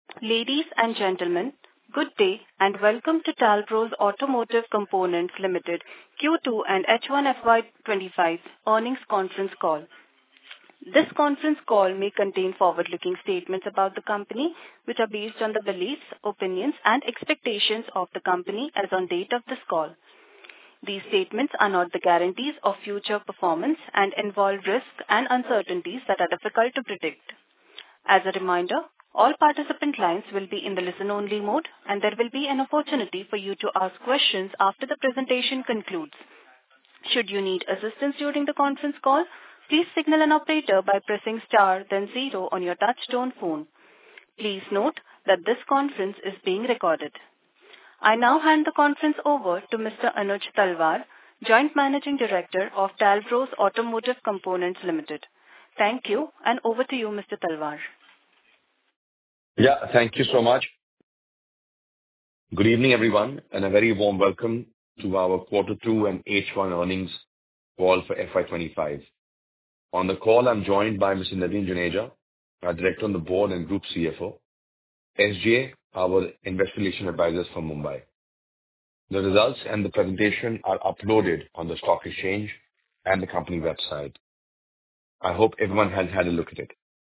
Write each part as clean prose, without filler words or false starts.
Ladies and gentlemen, good day and welcome to Talbros Automotive Components Limited Q2 and H1 FY25 earnings conference call. This conference call may contain forward-looking statements about the company, which are based on the beliefs, opinions, and expectations of the company as on date of this call. These statements are not the guarantees of future performance and involve risks and uncertainties that are difficult to predict. As a reminder, all participant lines will be in the listen-only mode, and there will be an opportunity for you to ask questions after the presentation concludes. Should you need assistance during the conference call, please signal an operator by pressing star then zero on your touch-tone phone. Please note that this conference is being recorded. I now hand the conference over to Mr. Anuj Talwar, Joint Managing Director of Talbros Automotive Components Limited. Thank you, and over to you, Mr. Talwar. Yeah, thank you so much. Good evening, everyone, and a very warm welcome to our Q2 and H1 earnings call for FY25. On the call, I'm joined by Mr. Naveen Juneja, our Director on the Board and Group CFO, SGA, our Investor Relations Advisors from Mumbai. The results and the presentation are uploaded on the stock exchange and the company website. I hope everyone has had a look at it.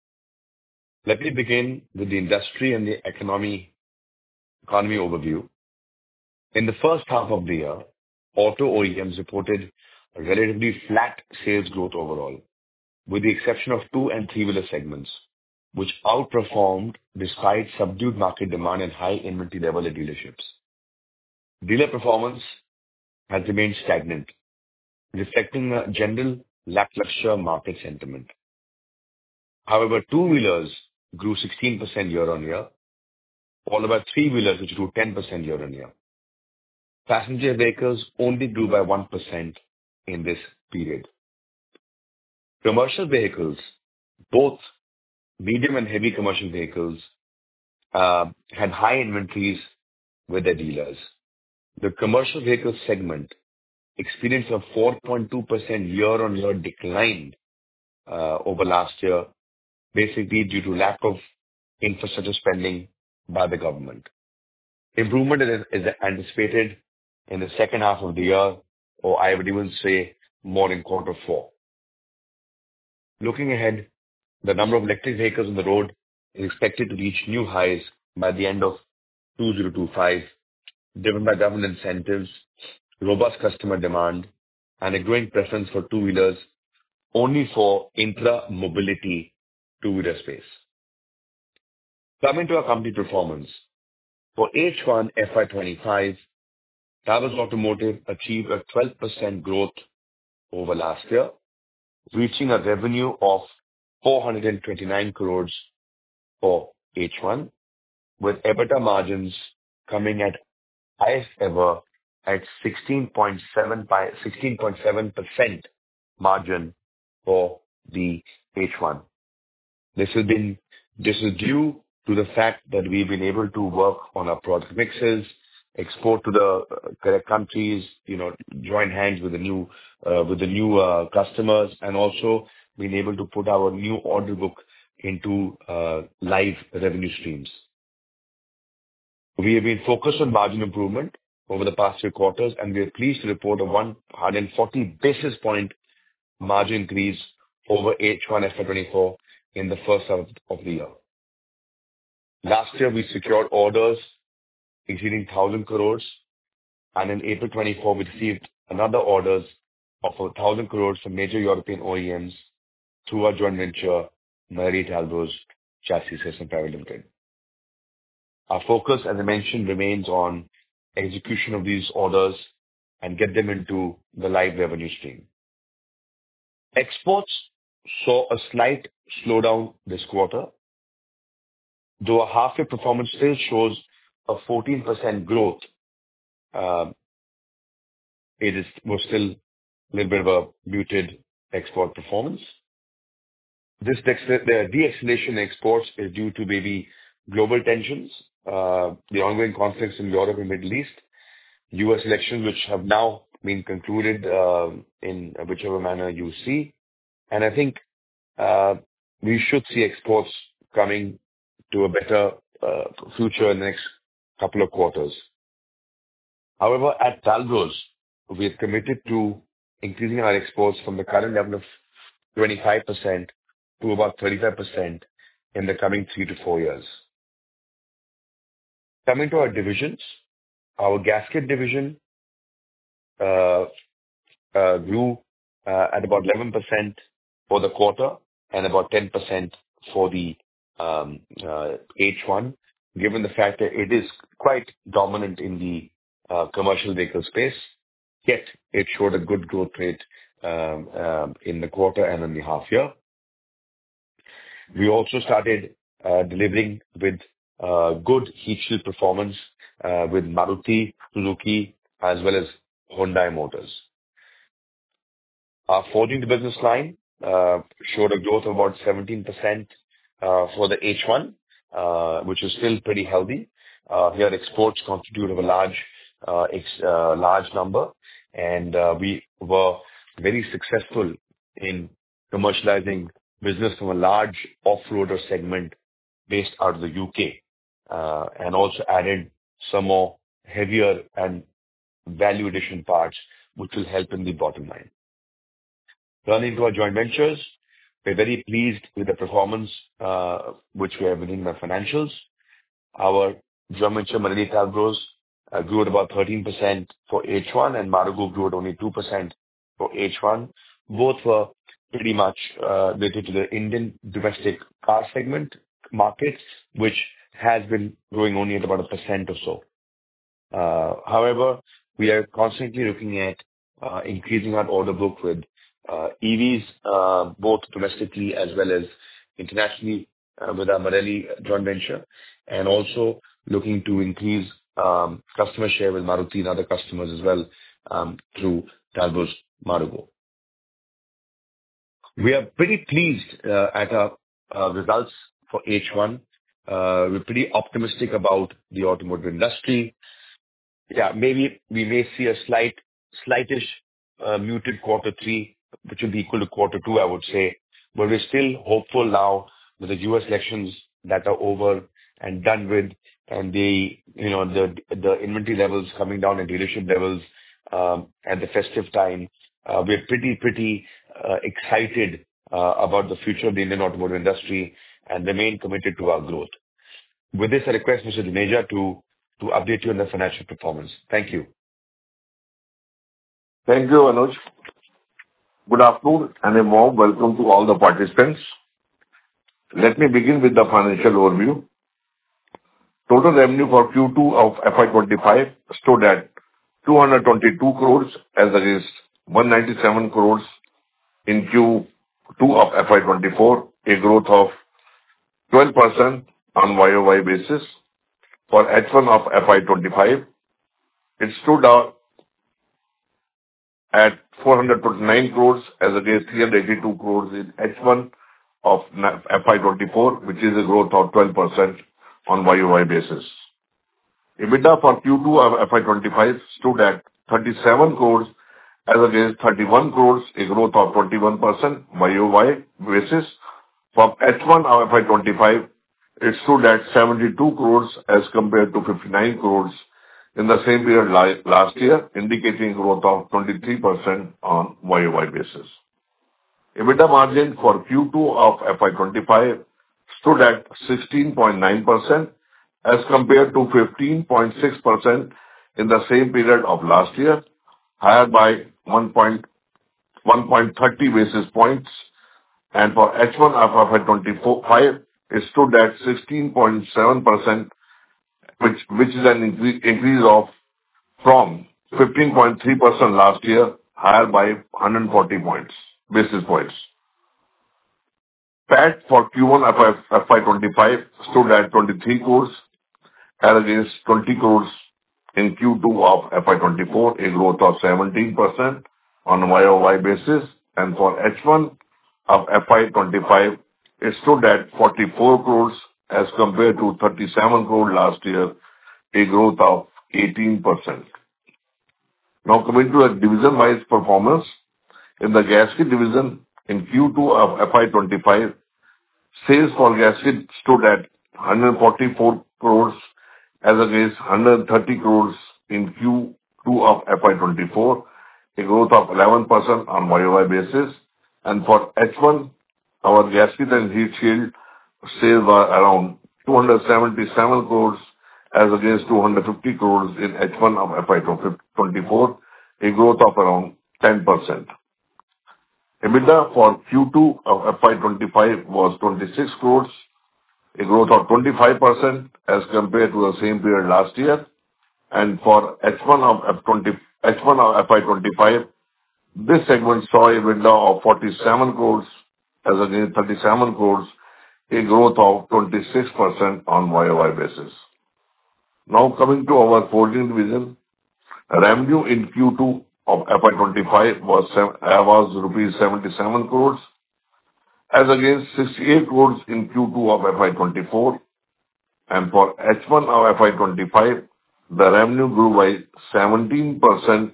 Let me begin with the industry and the economy overview. In the first half of the year, auto OEMs reported a relatively flat sales growth overall, with the exception of two and three-wheeler segments, which outperformed despite subdued market demand and high inventory level at dealerships. Dealer performance has remained stagnant, reflecting a general lackluster market sentiment. However, two-wheelers grew 16% year-on-year, followed by three-wheelers, which grew 10% year-on-year. Passenger vehicles only grew by 1% in this period. Commercial vehicles, both medium and heavy commercial vehicles, had high inventories with their dealers. The commercial vehicle segment experienced a 4.2% year-on-year decline over last year, basically due to lack of infrastructure spending by the government. Improvement is anticipated in the second half of the year, or I would even say more in Q4. Looking ahead, the number of electric vehicles on the road is expected to reach new highs by the end of 2025, driven by government incentives, robust customer demand, and a growing preference for two-wheelers only for intra-mobility two-wheeler space. Coming to our company performance, for H1 FY25, Talbros Automotive achieved a 12% growth over last year, reaching a revenue of 429 crores for H1, with EBITDA margins coming at highest ever at 16.7% margin for the H1. This is due to the fact that we've been able to work on our product mixes, export to the correct countries, join hands with the new customers, and also been able to put our new order book into live revenue streams. We have been focused on margin improvement over the past few quarters, and we are pleased to report a 140 basis point margin increase over H1 FY24 in the first half of the year. Last year, we secured orders exceeding 1,000 crores, and in April 24, we received another orders of 1,000 crores from major European OEMs through our joint venture, Marelli Talbros Chassis Systems Private Limited. Our focus, as I mentioned, remains on execution of these orders and get them into the live revenue stream. Exports saw a slight slowdown this quarter, though a half-year performance still shows a 14% growth. It was still a little bit of a muted export performance. The de-escalation in exports is due to maybe global tensions, the ongoing conflicts in Europe and Middle East, U.S. elections, which have now been concluded in whichever manner you see. I think we should see exports coming to a better future in the next couple of quarters. However, at Talbros, we are committed to increasing our exports from the current level of 25% to about 35% in the coming 3 to 4 years. Coming to our divisions, our gasket division grew at about 11% for the quarter and about 10% for the H1, given the fact that it is quite dominant in the commercial vehicle space, yet it showed a good growth rate in the quarter and in the half year. We also started delivering with good heat shield performance with Maruti, Suzuki, as well as Hyundai Motors. Our forging business line showed a growth of about 17% for the H1, which is still pretty healthy. Here, exports constitute a large number, and we were very successful in commercializing business from a large off-roader segment based out of the UK, and also added some more heavier and value addition parts, which will help in the bottom line. Turning to our joint ventures, we're very pleased with the performance which we have within the financials. Our joint venture, Marelli Talbros, grew at about 13% for H1, and Marigo grew at only 2% for H1. Both were pretty much related to the Indian domestic car segment market, which has been growing only at about 1% or so. However, we are constantly looking at increasing our order book with EVs, both domestically as well as internationally with our Marelli joint venture, and also looking to increase customer share with Maruti and other customers as well through Talbros Marigo. We are pretty pleased at our results for H1. We're pretty optimistic about the automotive industry. Yeah, maybe we may see a slightish muted quarter three, which will be equal to quarter two, I would say. But we're still hopeful now with the US elections that are over and done with, and the inventory levels coming down at dealership levels at the festive time. We're pretty excited about the future of the Indian automotive industry and remain committed to our growth. With this, I request Mr. Juneja to update you on the financial performance. Thank you. Thank you, Anuj. Good afternoon and a warm welcome to all the participants. Let me begin with the financial overview. Total revenue for Q2 of FY25 stood at 222 crores as against 197 crores in Q2 of FY24, a growth of 12% on YOY basis. For H1 of FY25, it stood out at 429 crores as against 382 crores in H1 of FY24, which is a growth of 12% on YOY basis. EBITDA for Q2 of FY25 stood at 37 crores as against 31 crores, a growth of 21% YOY basis. For H1 of FY25, it stood at 72 crores as compared to 59 crores in the same period last year, indicating growth of 23% on YOY basis. EBITDA margin for Q2 of FY25 stood at 16.9% as compared to 15.6% in the same period of last year, higher by 1.30 basis points. And for H1 of FY25, it stood at 16.7%, which is an increase of from 15.3% last year, higher by 140 basis points. PAT for Q1 of FY25 stood at 23 crores as against 20 crores in Q2 of FY24, a growth of 17% on YOY basis. And for H1 of FY25, it stood at 44 crores as compared to 37 crores last year, a growth of 18%. Now coming to a division-wise performance, in the gasket division in Q2 of FY25, sales for gasket stood at 144 crores as against 130 crores in Q2 of FY24, a growth of 11% on YOY basis. And for H1, our gasket and heat shield sales were around 277 crores as against 250 crores in H1 of FY24, a growth of around 10%. EBITDA for Q2 of FY25 was 26 crores, a growth of 25% as compared to the same period last year. And for H1 of FY25, this segment saw a EBITDA of 47 crores as against 37 crores, a growth of 26% on YOY basis. Now coming to our forging division, revenue in Q2 of FY25 was rupees 77 crores as against 68 crores in Q2 of FY24. And for H1 of FY25, the revenue grew by 17%,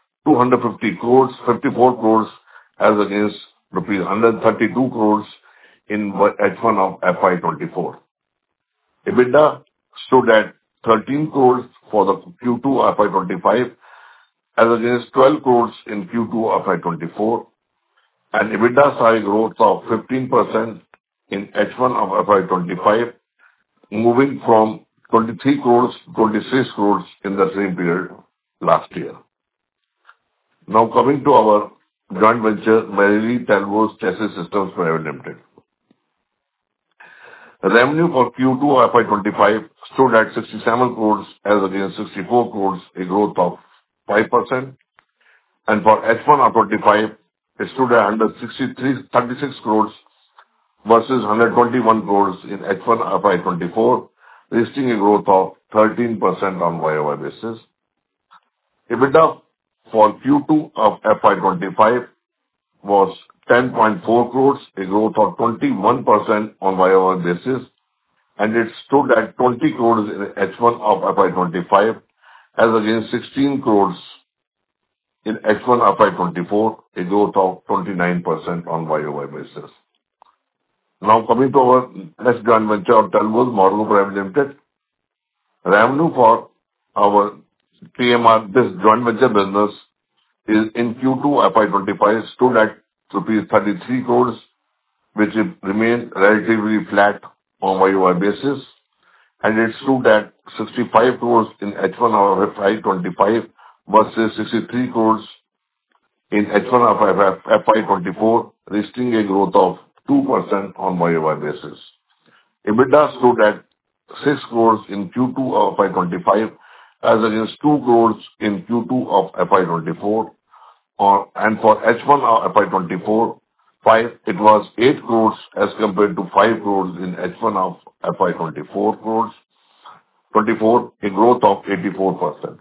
54 crores as against rupees 132 crores in H1 of FY24. EBITDA stood at 13 crores for the Q2 of FY25 as against 12 crores in Q2 of FY24, and EBITDA saw a growth of 15% in H1 of FY25, moving from 23 crores to 26 crores in the same period last year. Now coming to our joint venture, Marelli Talbot Chassis Systems Private Limited. Revenue for Q2 of FY25 stood at 67 crores as against 64 crores, a growth of 5%. And for H1 of 25, it stood at 36 crores versus 121 crores in H1 of FY24, registering a growth of 13% on YOY basis. EBITDA for Q2 of FY25 was 10.4 crores, a growth of 21% on YOY basis, and it stood at 20 crores in H1 of FY25 as against 16 crores in H1 of FY24, a growth of 29% on YOY basis. Now coming to our next joint venture of Talbot Morgan Private Limited. Revenue for our TMR, this joint venture business, is in Q2 FY25 stood at rupees 33 crores, which remained relatively flat on YOY basis, and it stood at 65 crores in H1 of FY25 versus 63 crores in H1 of FY24, registering a growth of 2% on YOY basis. EBITDA stood at 6 crores in Q2 of FY25 as against 2 crores in Q2 of FY24, and for H1 of FY24, it was 8 crores as compared to 5 crores in H1 of FY24, a growth of 84%.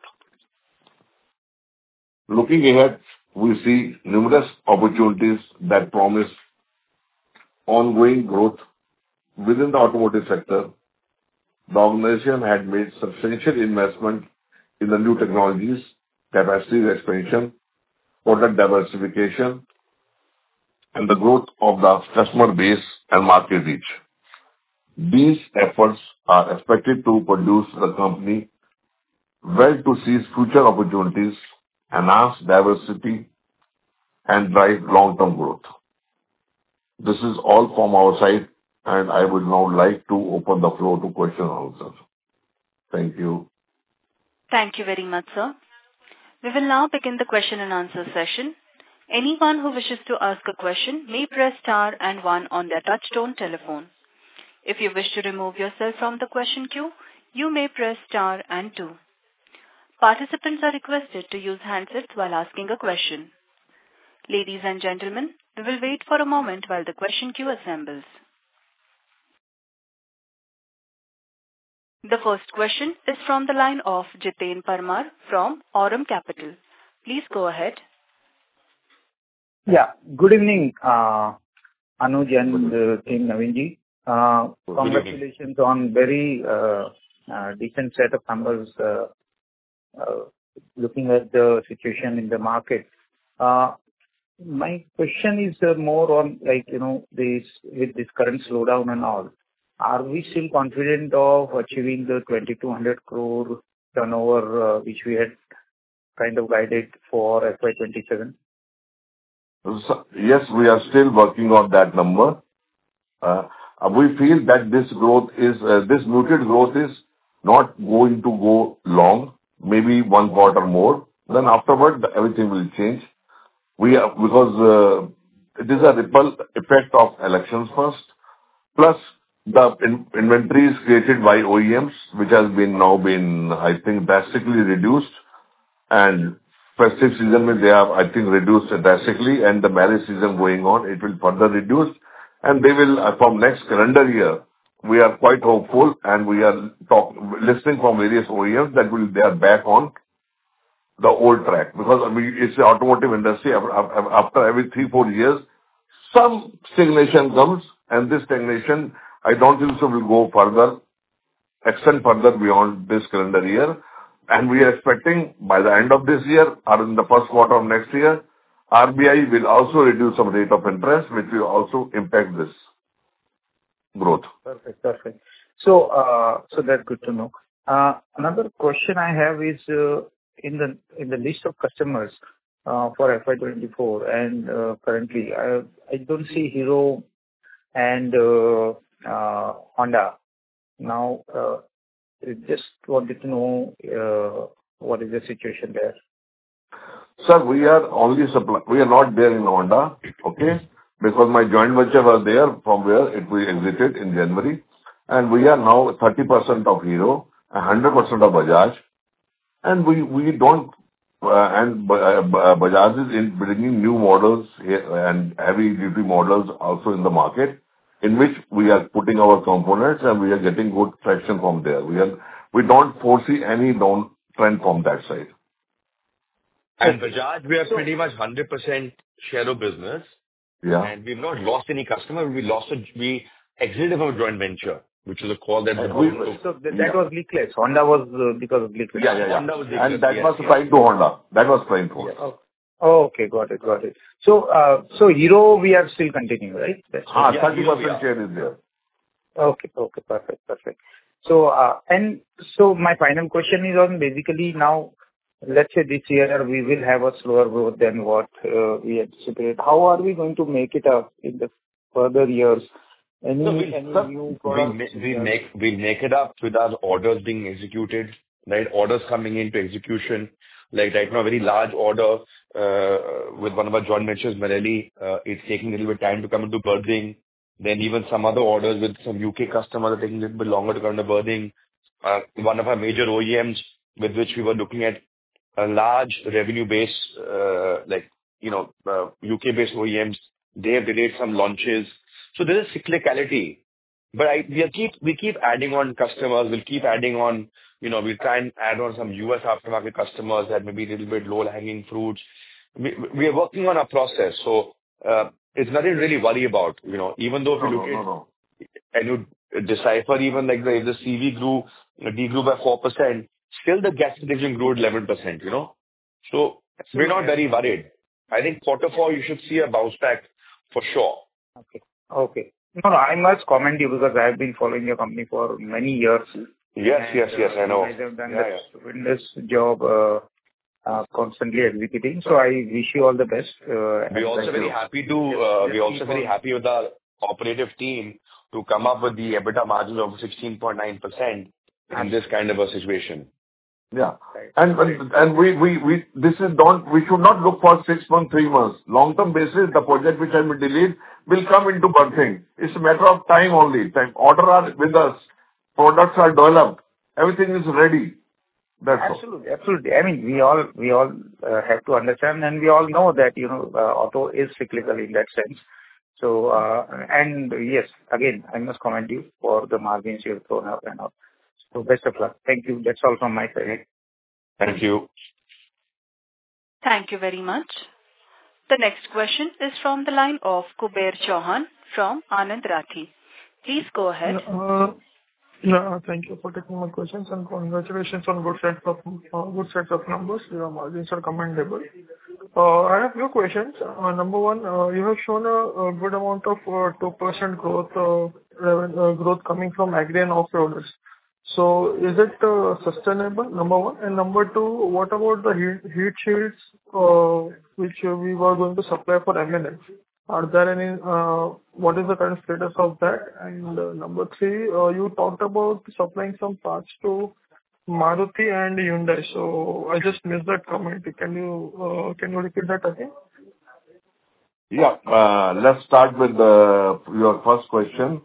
Looking ahead, we see numerous opportunities that promise ongoing growth within the automotive sector. The organization had made substantial investment in the new technologies, capacity expansion, product diversification, and the growth of the customer base and market reach. These efforts are expected to produce the company well to seize future opportunities, enhance diversity, and drive long-term growth. This is all from our side, and I would now like to open the floor to question and answers. Thank you. Thank you very much, sir. We will now begin the question and answer session. Anyone who wishes to ask a question may press star and one on their touch-tone telephone. If you wish to remove yourself from the question queue, you may press star and two. Participants are requested to use handsets while asking a question. Ladies and gentlemen, we will wait for a moment while the question queue assembles. The first question is from the line of Jiten Parmar from Aurum Capital. Please go ahead. Yeah, good evening, Anuj and team Navinji. Congratulations on very decent set of numbers looking at the situation in the market. My question is more on, like, this with this current slowdown and all. are we still confident of achieving the 2,200 crore turnover, which we had kind of guided for FY 2027? Yes, we are still working on that number. We feel that this muted growth is not going to go long, maybe one quarter more. Then afterward, everything will change. Because it is a ripple effect of elections first, plus the inventories created by OEMs, which has now been, I think, drastically reduced. And festive season, they have, I think, reduced it drastically, and the marriage season going on, it will further reduce. And they will, from next calendar year, we are quite hopeful, and we are listening from various OEMs that they are back on the old track. Because it's the automotive industry, after every 3-4 years, some stagnation comes, and this stagnation, I don't think so will go extend further beyond this calendar year. And we are expecting by the end of this year or in the first quarter of next year, RBI will also reduce some rate of interest, which will also impact this growth. Perfect. So that's good to know. Another question I have is in the list of customers for FY 2024, and currently I don't see Hero and Honda. Now, just wanted to know what is the situation there. Sir, we are not there in Honda, okay? Because my joint venture was there from where we exited in January. And we are now 30% of Hero and 100% of Bajaj. And we don't, and Bajaj is in bringing new models and heavy duty models also in the market, in which we are putting our components and we are getting good traction from there. We don't foresee any downtrend from that side. And Bajaj, we are pretty much 100% share of business. Yeah. And we've not lost any customer. We exited from a joint venture, which is a call that that was leakless. Honda was because of leakless. Yeah. Honda was leakless. And that was supplying to Honda. That was supplying to us. Yeah. Oh, okay. Got it. So Hero, we are still continuing, right? 30% share is there. Okay. Perfect. So, my final question is on basically now, let's say this year we will have a slower growth than what we anticipated. How are we going to make it up in the further years? Any new products? We'll make it up with our orders being executed, right? Orders coming into execution. Like right now, a very large order with one of our joint ventures, Marelli. It's taking a little bit time to come into birthing. Then even some other orders with some UK customers are taking a little bit longer to come into birthing. One of our major OEMs with which we were looking at a large revenue base, UK-based OEMs, they have delayed some launches. So there is cyclicality. But we keep adding on customers. We'll keep adding on, we'll try and add on some US aftermarket customers that may be a little bit low-hanging fruits. We are working on a process. So it's nothing to really worry about. Even though if you look at and you decipher even like if the CV degrew by 4%, still the gas division grew at 11%, So we're not very worried. I think quarter 4, you should see a bounce back for sure. Okay. No, I must commend you because I have been following your company for many years. Yes, I know. You guys have done a tremendous job constantly executing. So I wish you all the best. We're also very happy with our operative team to come up with the EBITDA margin of 16.9% in this kind of a situation. Yeah. And we should not look for 6 months, 3 months. Long-term basis, the project which has been delayed will come into birthing. It's a matter of time only. Orders are with us. Products are developed. Everything is ready. That's all. Absolutely. I mean, we all have to understand, and we all know that, auto is cyclical in that sense. So, and yes, again, I must commend you for the margins you have thrown up and all. So best of luck. Thank you. That's all from my side. Thank you. Thank you very much. The next question is from the line of Kuber Chauhan from Anand Rathi. Please go ahead. Thank you for taking my questions and congratulations on good sets of numbers. Your margins are commendable. I have few questions. Number one, you have shown a good amount of 2% growth growth coming from agri and off-roaders. So is it sustainable, number one? And number two, what about the heat shields which we were going to supply for M&H? Are there any, what is the current status of that? And number three, you talked about supplying some parts to Maruti and Hyundai. So I just missed that comment. Can you repeat that again? Yeah. Let's start with your first question.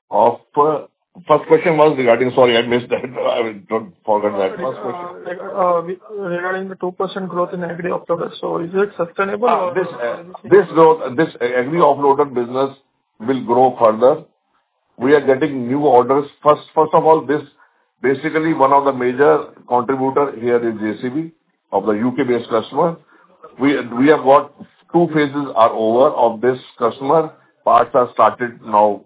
First question was regarding, sorry, I missed that. I don't forget that first question. Regarding the 2% growth in agri off-roader. So is it sustainable? This growth, this agri off-roader business will grow further. We are getting new orders. First of all, this basically one of the major contributor here is JCB of the UK-based customer. We have got two phases are over of this customer. Parts are started now,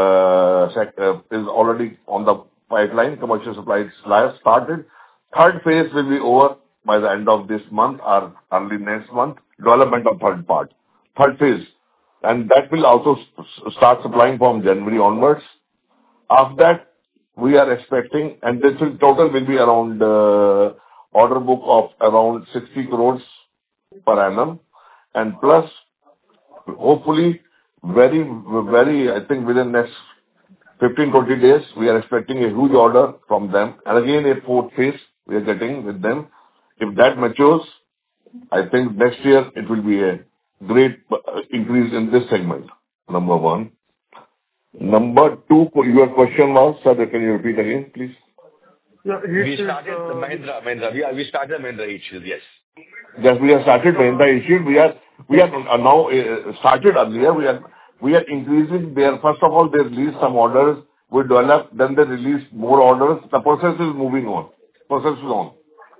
is already on the pipeline. Commercial supply started. Third phase will be over by the end of this month or early next month. Development of third phase. And that will also start supplying from January onwards. After that, we are expecting, and this total will be around order book of around 60 crores per annum. And plus, hopefully, very, I think within next 15-20 days, we are expecting a huge order from them. And again, a fourth phase we are getting with them. If that matures, I think next year it will be a great increase in this segment, number one. Number two, your question was, sir, can you repeat again, please? Yeah, We started Mahindra. We started Mahindra heat shield, yes. Yes, we have started Mahindra heat shield. We are now started earlier. We are increasing their, first of all, they released some orders. We developed, then they released more orders. The process is moving on. Process is on.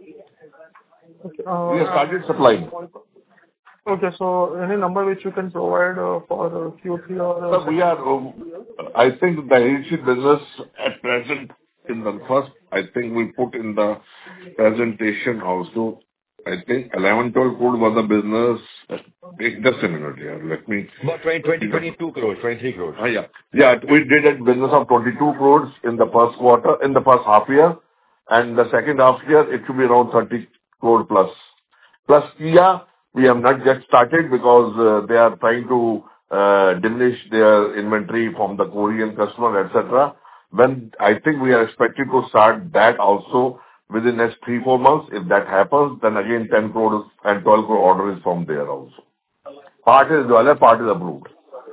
Okay, we have started supplying. Okay, so any number which you can provide for Q3 or... Sir, I think the heat shield business at present, in the first, I think we put in the presentation also, I think 11-12 crore was the business. Just a minute here. Let me... About 22 crores, 23 crores. Yeah, we did a business of 22 crores in the first quarter, in the first half year. And the second half year, it should be around 30 crore plus. Plus Kia, we have not yet started because they are trying to diminish their inventory from the Korean customer, etc. When I think we are expected to start that also within the next 3-4 months. If that happens, then again 10 crores and 12 crore order is from there also. Part is developed, part is approved.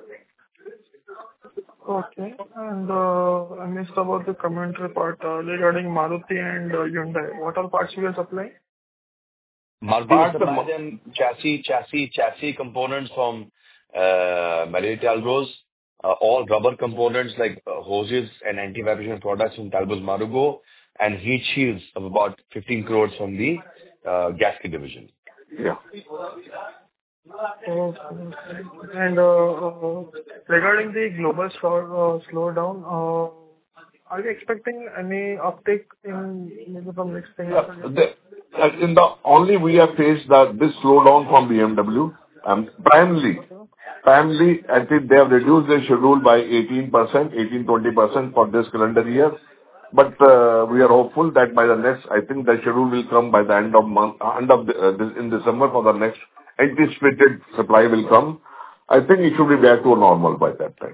Okay. And I missed about the commentary part regarding Maruti and Hyundai. What all parts we are supplying? Maruti supply them chassis components from Maruti Talbot, all rubber components like hoses and anti-vibration products from Talbot Marugo, and heat shields of about 15 crores from the gasket division. Yeah. Okay. And regarding the global slowdown, are you expecting any uptick in maybe from next thing? Only we have faced this slowdown from BMW. Primarily, I think they have reduced their schedule by 18%-20% for this calendar year. But we are hopeful that by the next, I think the schedule will come by the end of in December for the next anticipated supply will come. I think it should be back to normal by that time.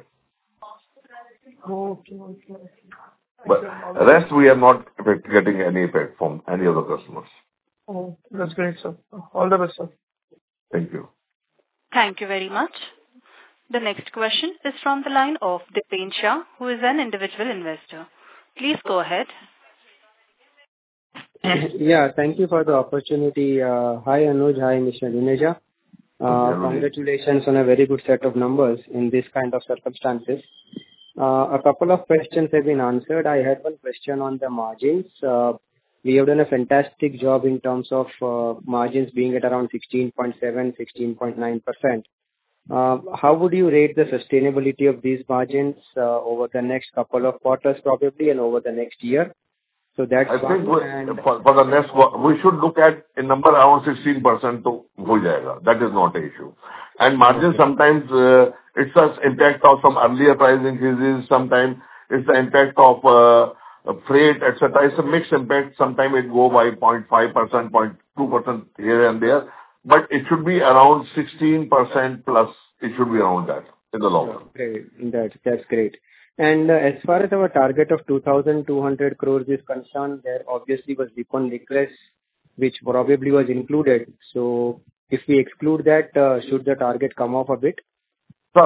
Okay. But rest, we are not getting any effect from any other customers. Oh, that's great, sir. All the best, sir. Thank you. Thank you very much. The next question is from the line of Dipen Shah, who is an individual investor. Please go ahead. Yeah, thank you for the opportunity. Hi Anuj, hi Mr. Juneja. Congratulations on a very good set of numbers in this kind of circumstances. A couple of questions have been answered. I had one question on the margins. We have done a fantastic job in terms of margins being at around 16.7, 16.9%. How would you rate the sustainability of these margins over the next couple of quarters probably and over the next year? So that's I think one. And for the next we should look at a number around 16% to ho jayega. That is not an issue. And margin sometimes it's the impact of some earlier price increases. Sometimes it's the impact of freight, etc. It's a mixed impact. Sometimes it go by 0.5%, 0.2% here and there, but it should be around 16% plus. It should be around that in the long run. great. That's great. And as far as our target of 2,200 crores is concerned, there obviously was Nippon Liquor's, which probably was included. So if we exclude that, should the target come off a bit? So,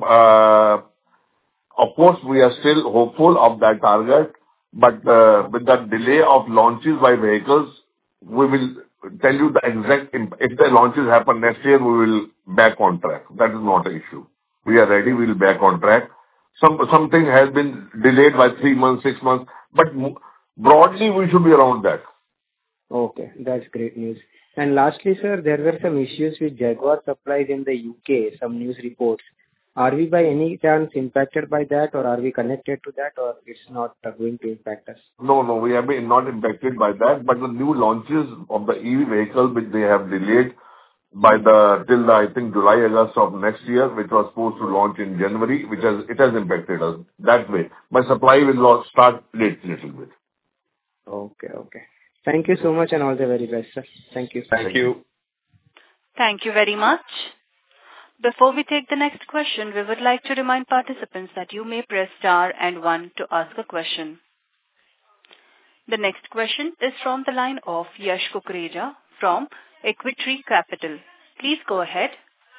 of course, we are still hopeful of that target, but with the delay of launches by vehicles, we will tell you the exact if the launches happen next year, we will back on track. That is not an issue. We are ready. We will back on track. Something has been delayed by 3 months, 6 months, but broadly, we should be around that. Okay, that's great news. And lastly, sir, there were some issues with Jaguar supplies in the UK, some news reports. Are we by any chance impacted by that, or are we connected to that, or it's not going to impact us? No, we have been not impacted by that, but the new launches of the EV vehicle, which they have delayed by till I think July, August of next year, which was supposed to launch in January, it has impacted us that way. My supply will start late little bit. Okay. Thank you so much and all the very best, sir. Thank you. Thank you. Thank you very much. Before we take the next question, we would like to remind participants that you may press star and 1 to ask a question. The next question is from the line of Yash Kukreja from Equitree Capital. Please go ahead.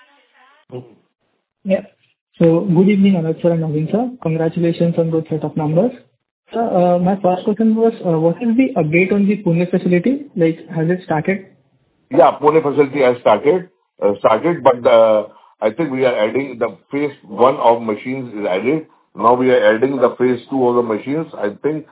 Yeah. So good evening, Anuj sir and Naveen sir. Congratulations on good set of numbers. Sir, my first question was, what is the update on the Pune facility? Like, has it started? Yeah, Pune facility has started, but I think we are adding the phase 1 of machines is added. Now we are adding the phase 2 of the machines. I think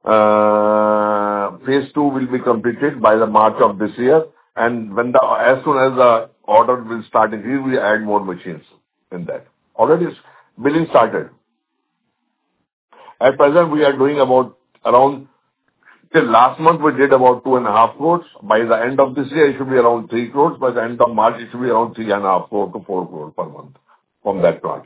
phase 2 will be completed by the March of this year. And as soon as the order will start increase, we add more machines in that. Already billing started. At present, we are doing around till last month, we did about 2.5 crores. By the end of this year, it should be around 3 crores. By the end of March, it should be around 3.5, 4 to 4 crores per month from that plant.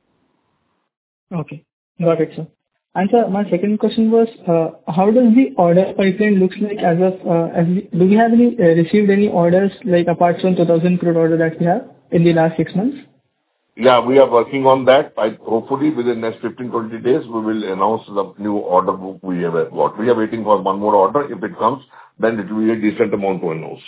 Okay. Got it, sir. And sir, my second question was, how does the order pipeline looks like do we have received any orders like apart from 2,000 crore order that we have in the last 6 months? Yeah, we are working on that. Hopefully, within the next 15-20 days, we will announce the new order book we have got. We are waiting for one more order. If it comes, then it will be a decent amount to announce.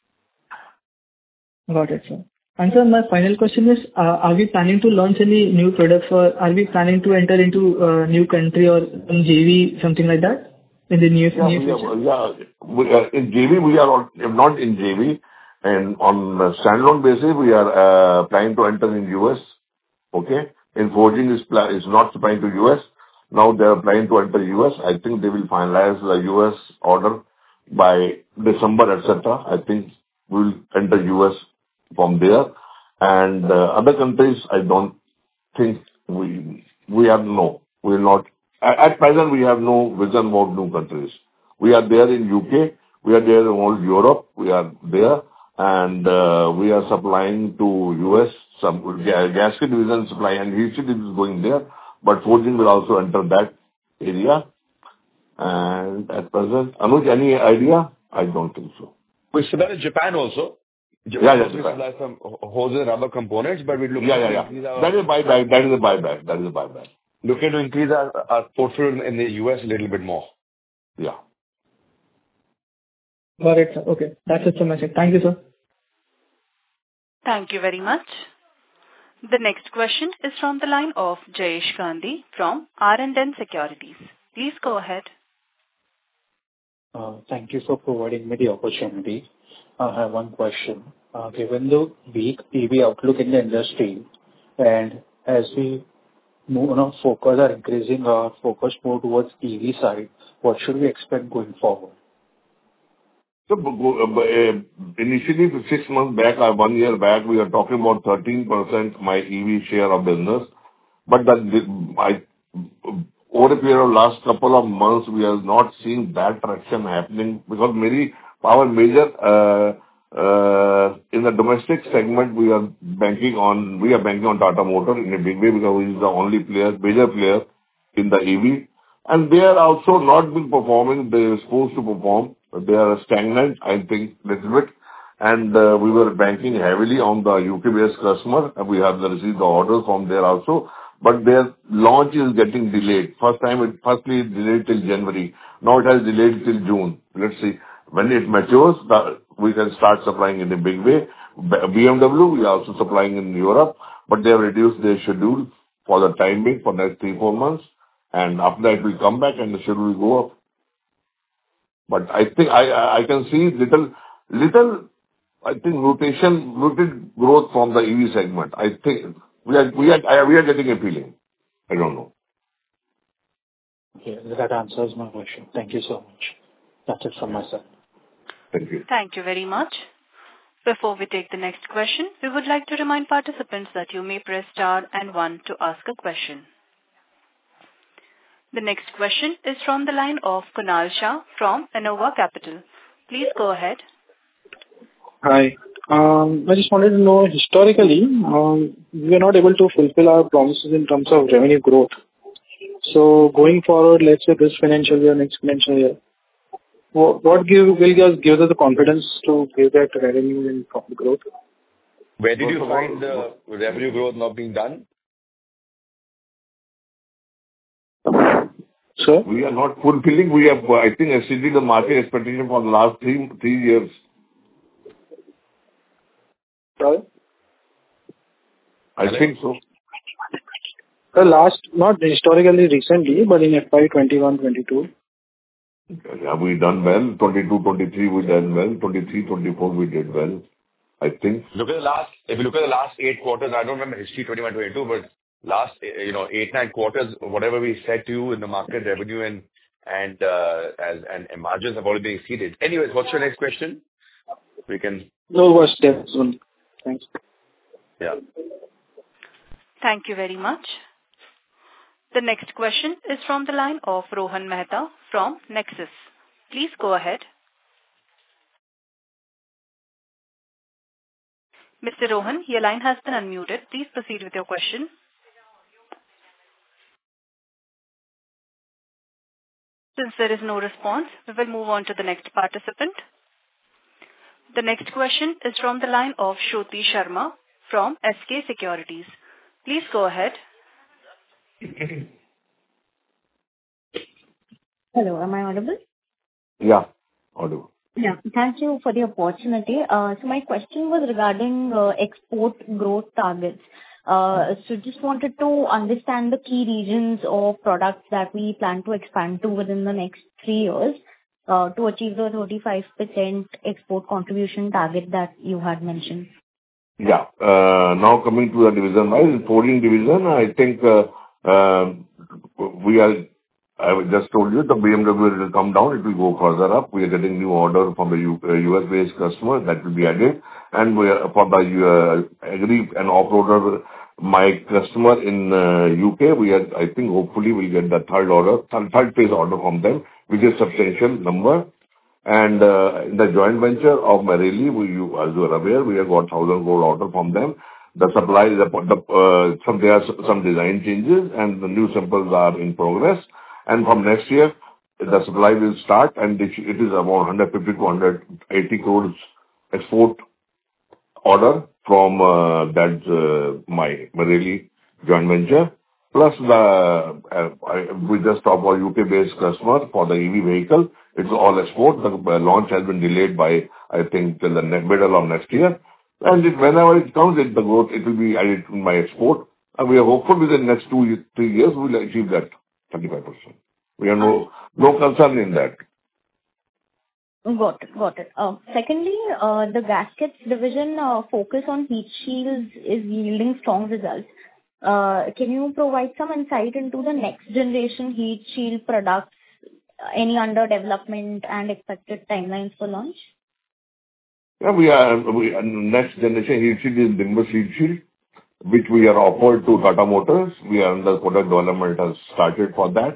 Got it, sir. And sir, my final question is, are we planning to launch any new products, or are we planning to enter into a new country or some JV, something like that, in the near future? In JV, we are not in JV. And on a standalone basis, we are planning to enter in US. Okay? In forging is not supplying to US. Now they are planning to enter US. I think they will finalize the US order by December, etc. I think we will enter US from there. And other countries, I don't think we have no. We will not. At present, we have no vision about new countries. We are there in UK. We are there in all Europe. We are there. And we are supplying to US, some gasket division supply, and heat sheet is going there. But forging will also enter that area. And at present, Anuj, any idea? I don't think so. We supply to Japan also. Japan. We supply some hoses and rubber components, but we look to increase our... That is a buyback. Looking to increase our portfolio in the US a little bit more. Yeah. Got it, sir. Okay. That's it from my side. Thank you, sir. Thank you very much. The next question is from the line of Jayesh Gandhi from R&N Securities. Please go ahead. Thank you for providing me the opportunity. I have one question. Given the weak EV outlook in the industry, and as we focus are increasing our focus more towards EV side, what should we expect going forward? So initially, 6 months back or 1 year back, we were talking about 13% my EV share of business. But over a period of last couple of months, we are not seeing that traction happening because our major in the domestic segment, we are banking on Tata Motors in a big way because we is the only major player in the EV. And they are also not been performing. They are supposed to perform. They are stagnant, I think, little bit. And we were banking heavily on the UK-based customer, and we have received the orders from there also. But their launch is getting delayed. Firstly, it delayed till January. Now it has delayed till June. Let's see. When it matures, we can start supplying in a big way. BMW, we are also supplying in Europe, but they have reduced their schedule for the time being for next 3-4 months. And after that, it will come back and the schedule will go up. But I think I can see little muted growth from the EV segment. I think we are getting a feeling. I don't know. Okay, that answers my question. Thank you so much. That's it from my side. Thank you. Thank you very much. Before we take the next question, we would like to remind participants that you may press star and 1 to ask a question. The next question is from the line of Kunal Shah from Innova Capital. Please go ahead. Hi. I just wanted to know, historically, we were not able to fulfill our promises in terms of revenue growth. So going forward, let's say this financial year, next financial year, what will give us the confidence to give that revenue and profit growth? Where did you find the revenue growth not being done? Sir? We are not fulfilling. We have, I think, exceeded the market expectation for the last three years. Sorry? I think so. The last, not historically recently, but in FY 21-22. Yeah, we done well. 22-23 we done well. 23-24 we did well, I think. If you look at the last 8 quarters, I don't remember history 21-22, but last 8-9 quarters, whatever we said to you in the market, revenue and margins have already been exceeded. Anyways, what's your next question? We can. No, was there soon. Thanks. Yeah. Thank you very much. The next question is from the line of Rohan Mehta from Nexus. Please go ahead. Mr. Rohan, your line has been unmuted. Please proceed with your question. Since there is no response, we will move on to the next participant. The next question is from the line of Shruti Sharma from SK Securities. Please go ahead. Hello, am I audible? Yeah, audible. Yeah, thank you for the opportunity. So my question was regarding export growth targets. So just wanted to understand the key regions or products that we plan to expand to within the next 3 years to achieve the 35% export contribution target that you had mentioned. Yeah. Now coming to the division-wise, forging division, I think I just told you the BMW will come down, it will go further up. We are getting new order from the US-based customer that will be added. And for the agri and off-roader, my customer in UK, I think hopefully we'll get the third phase order from them, which is substantial number. And in the joint venture of Marelli, as you are aware, we have got 1,000 crore order from them. The supply, there are some design changes and the new samples are in progress. And from next year, the supply will start and it is about 150 to 180 crores export order from my Marelli joint venture. Plus we just talked about UK-based customer for the EV vehicle. It's all export. The launch has been delayed by, I think, till the middle of next year. And whenever it comes, the growth, it will be added in my export. And we are hopeful within the next 2-3 years, we will achieve that 35%. We have no concern in that. Got it. Secondly, the gaskets division focus on heat shields is yielding strong results. Can you provide some insight into the next generation heat shield products, any under development and expected timelines for launch? Yeah, next generation heat shield is Nimbus heat shield, which we are offered to Tata Motors. We are under product development has started for that.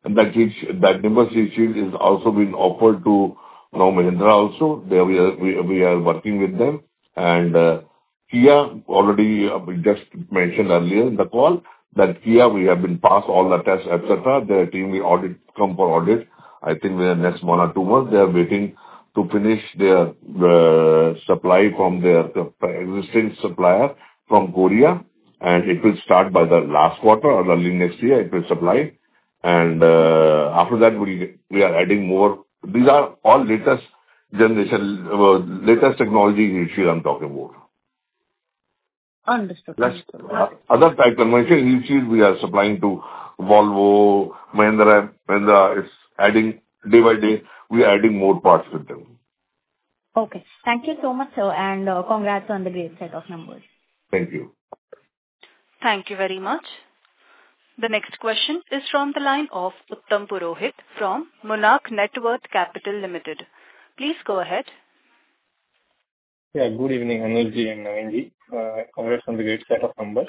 And that Nimbus heat shield is also being offered to now Mahindra also. There we are working with them. And Kia, already we just mentioned earlier in the call, that Kia, we have been passed all the tests, etc. Their team will come for audit. I think within the next 1 or 2 months, they are waiting to finish their supply from their existing supplier from Korea, and it will start by the last quarter or early next year. It will supply. And after that, we are adding more. These are all latest generation, latest technology heat shield I'm talking about. Understood. Plus, other type conventional heat shield we are supplying to Volvo, Mahindra. Mahindra is adding day by day. We are adding more parts with them. Okay. Thank you so much, sir, and congrats on the great set of numbers. Thank you. Thank you very much. The next question is from the line of Uttam Purohit from Monarch Networth Capital Limited. Please go ahead. Yeah, good evening, Anurji and Navinji. Congrats on the great set of numbers.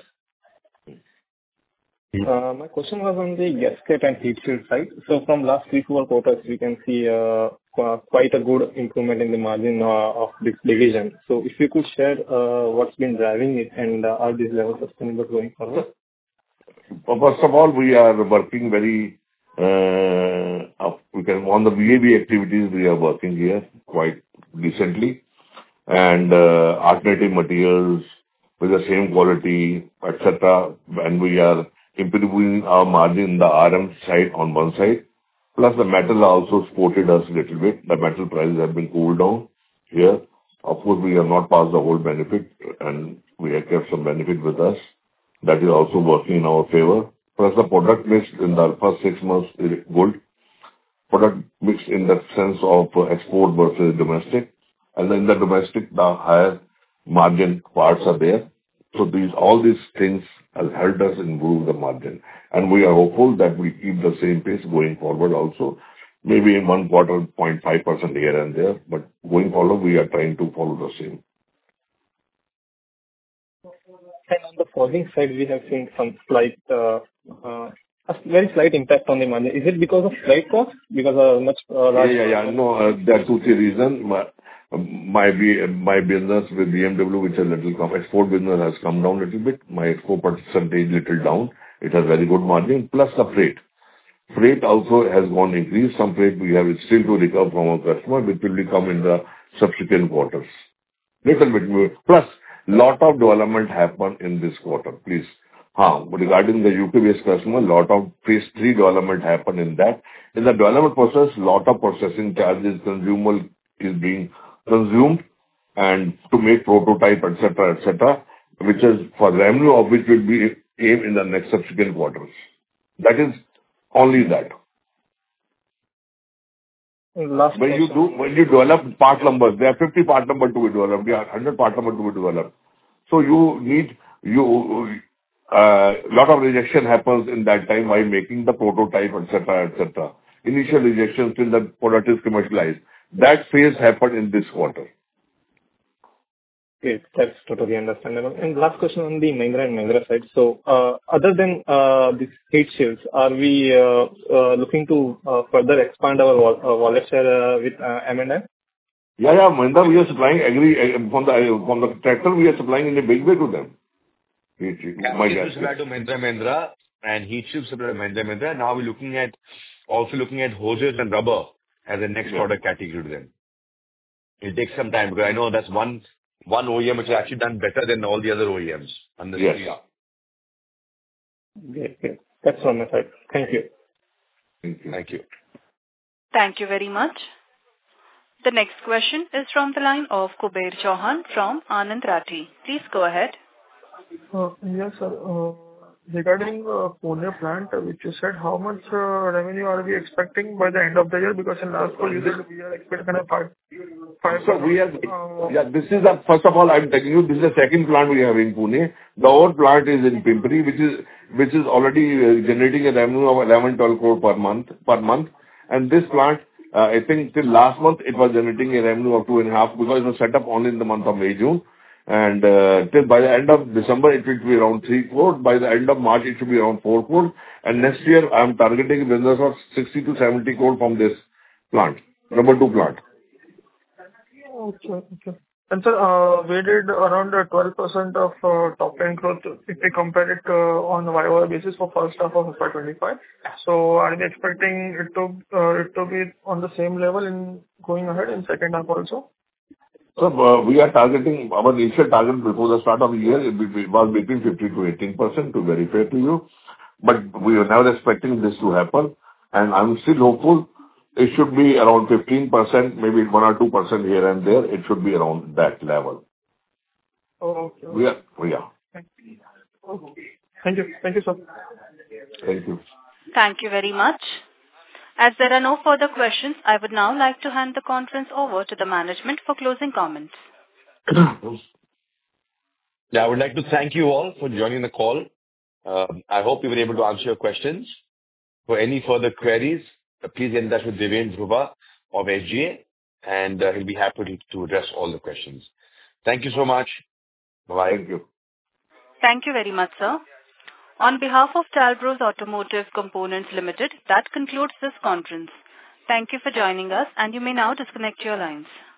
My question was on the gasket and heat shield side. So from last 3-4 quarters, we can see quite a good improvement in the margin of this division. So if you could share what's been driving it and are these levels sustainable going forward? Well, first of all, we are working very, on the VAV activities, we are working here quite decently. And alternative materials with the same quality, etc. And we are improving our margin in the RM side on one side. Plus the metal also supported us a little bit. The metal prices have been cooled down here. Of course, we have not passed the whole benefit and we have kept some benefit with us. That is also working in our favor. Plus the product mix in the first 6 months is good. Product mix in the sense of export versus domestic. And then the domestic, the higher margin parts are there. So all these things have helped us improve the margin. And we are hopeful that we keep the same pace going forward also. Maybe in 1 quarter, 0.5% here and there. But going forward, we are trying to follow the same. And on the forging side, we have seen some slight, a very slight impact on the margin. Is it because of freight cost? Because of much large... Yeah. No, there are 2, 3 reasons. My business with BMW, which is a little export business, has come down a little bit. My export percentage little down. It has very good margin. Plus the freight. Freight also has gone increased. Some freight we have still to recover from our customer, which will come in the subsequent quarters. Little bit more. Plus, lot of development happened in this quarter, please. Regarding the UK-based customer, lot of phase 3 development happened in that. In the development process, lot of processing charges, consumer is being consumed and to make prototype, etc., which is for revenue of which will be aimed in the next subsequent quarters. That is only that. When you develop part numbers, there are 50 part numbers to be developed, there are 100 part numbers to be developed. So you need, lot of rejection happens in that time while making the prototype, etc. Initial rejection till the product is commercialized. That phase happened in this quarter. Okay, that's totally understandable. And last question on the Mahindra and Mahindra side. So, other than these heat shields, are we looking to further expand our wallet share with M&M? Yeah. Mahindra, we are supplying from the tractor. We are supplying in a big way to them. Heat shield supply to Mahindra, and heat shield supply to Mahindra. Now we're also looking at hoses and rubber as the next product category to them. It'll take some time because I know that's one OEM which has actually done better than all the other OEMs. Yes. Okay. That's on my side. Thank you. Thank you. Thank you very much. The next question is from the line of Kuber Chauhan from Anand Rathi. Please go ahead. Yes, sir. Regarding Pune plant, which you said, how much revenue are we expecting by the end of the year? Because in last call you said we are expecting a 5. So this is first of all, I'm telling you, this is the second plant we have in Pune. The old plant is in Pimpri, which is already generating a revenue of 11-12 crore per month. And this plant, I think till last month, it was generating a revenue of 2.5 because it was set up only in the month of May, June. And till by the end of December, it will be around 3 crore. By the end of March, it should be around 4 crore. And next year, I am targeting a business of 60 to 70 crore from this plant, number 2 plant. Okay. And sir, we did around 12% of top line growth if we compare it on a YoY basis for first half of FY25. So are we expecting it to be on the same level in going ahead in second half also? So we are targeting our initial target before the start of the year. It was between 50 to 18%, to be very fair to you. But we are never expecting this to happen. And I'm still hopeful it should be around 15%, maybe 1 or 2% here and there. It should be around that level. Okay. We are. Okay. Thank you. Thank you, sir. Thank you. Thank you very much. As there are no further questions, I would now like to hand the conference over to the management for closing comments. Yeah, I would like to thank you all for joining the call. I hope we were able to answer your questions. For any further queries, please get in touch with Divyen Dhruva of SGA, and he'll be happy to address all the questions. Thank you so much. Bye-bye. Thank you. Thank you very much, sir. On behalf of Talbros Automotive Components Limited, that concludes this conference. Thank you for joining us, and you may now disconnect your lines.